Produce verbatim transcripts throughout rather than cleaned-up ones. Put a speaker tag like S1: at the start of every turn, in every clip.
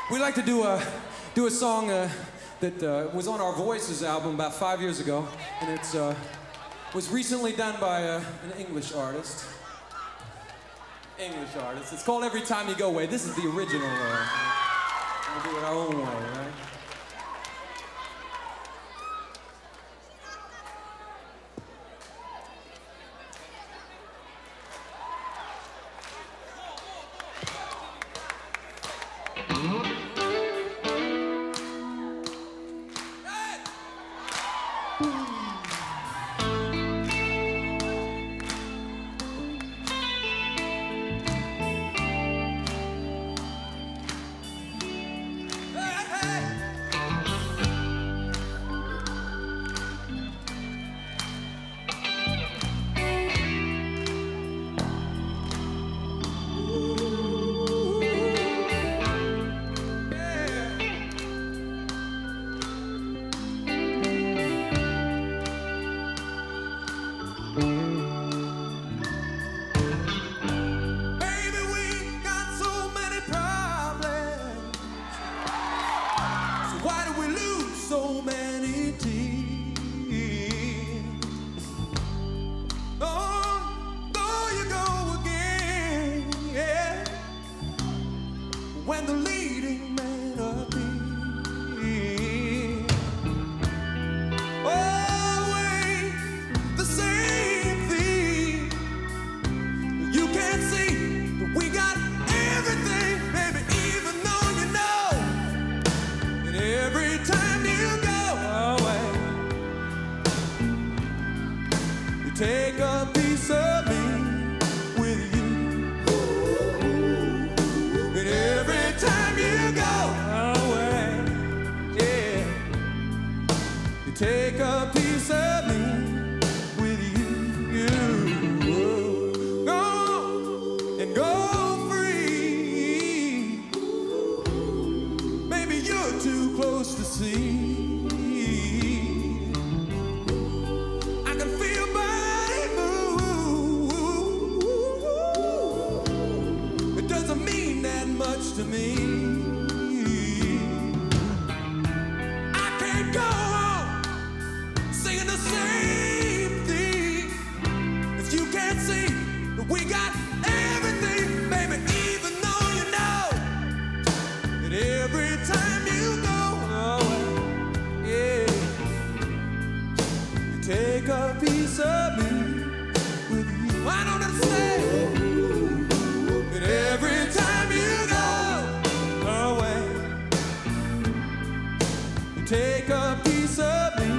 S1: We like to do a do a song uh, that uh, was on our Voices album about five years ago, and it's uh, was recently done by uh, an English artist. English artist. It's called Every Time You Go Away. This is the original. Uh, we'll do it our own way, right? When the leading man appears, always the same thing. You can't see that we got everything, baby, even though you know that every time you go away, you take a piece of me. Take a piece of me with you, you. Go and go free. Maybe you're too close to see. I can feel your body move. It doesn't mean that much to me. Same thing. If you can't see that we got everything, baby, even though you know that every time you go away, yeah, you take a piece of me with you. I don't understand that every time you go away, you take a piece of me.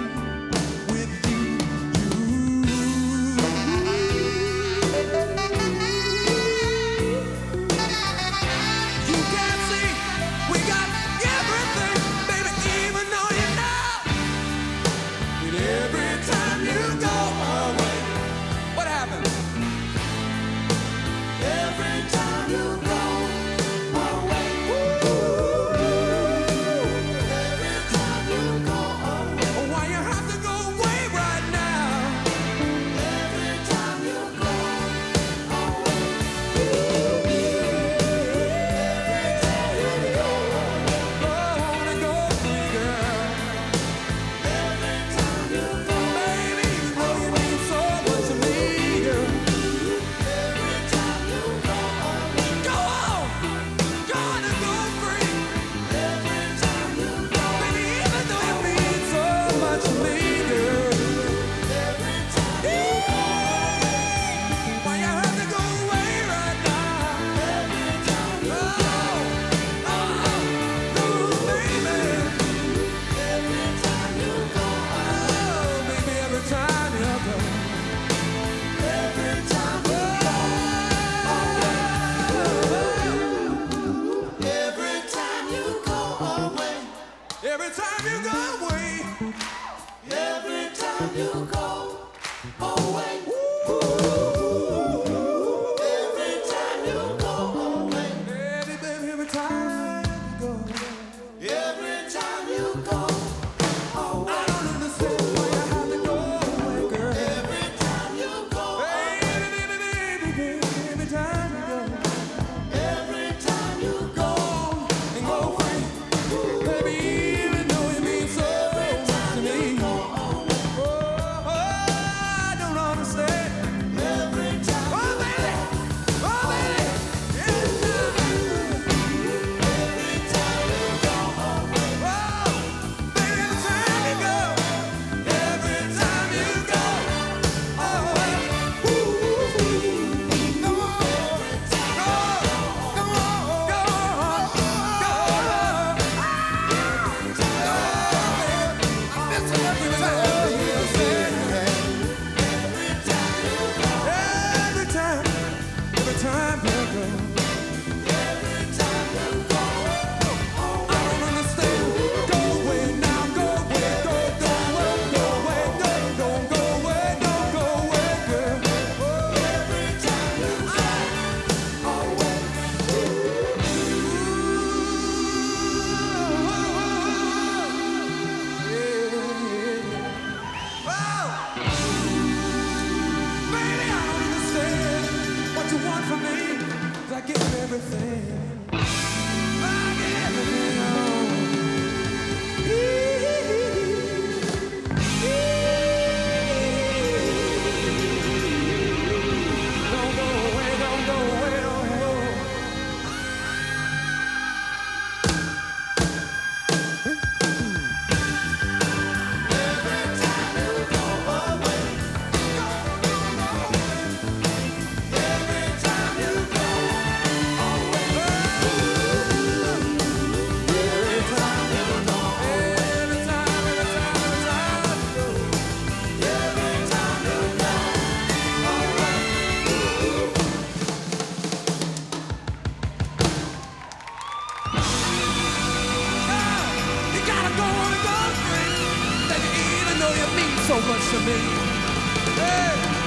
S1: Every time you go away, every time you go away, every time you go away, baby, baby, every time you go away, every time you go away, I don't understand why you have to go away, girl. Every time you go away, baby, baby, baby, every time you go, every time you go and go away. gonna go free. That you even though you mean so much to me. Hey.